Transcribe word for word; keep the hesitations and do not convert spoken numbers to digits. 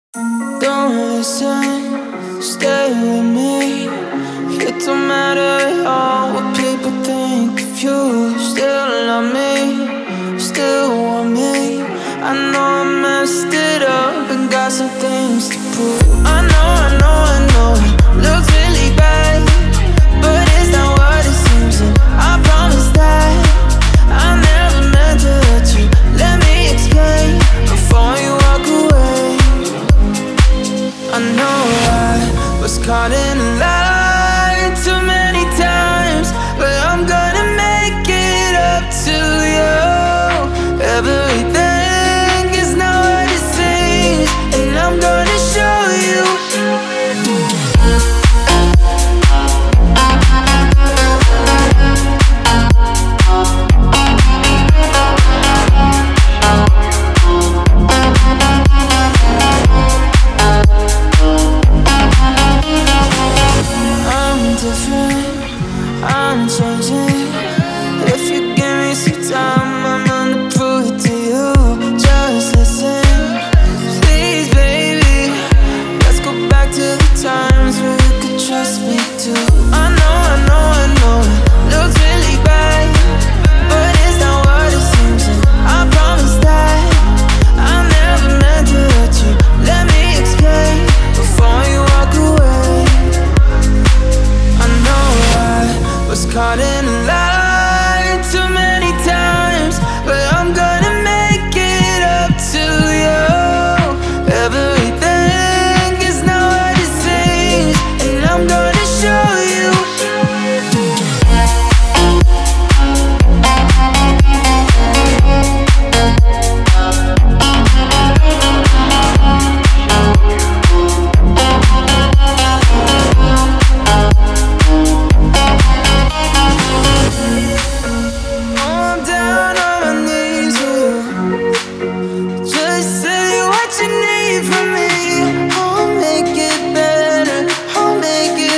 Don't listen, stay with me. It don't matter at all what people think of you. Still love me, still want me. I know I messed it up and got some things to prove. I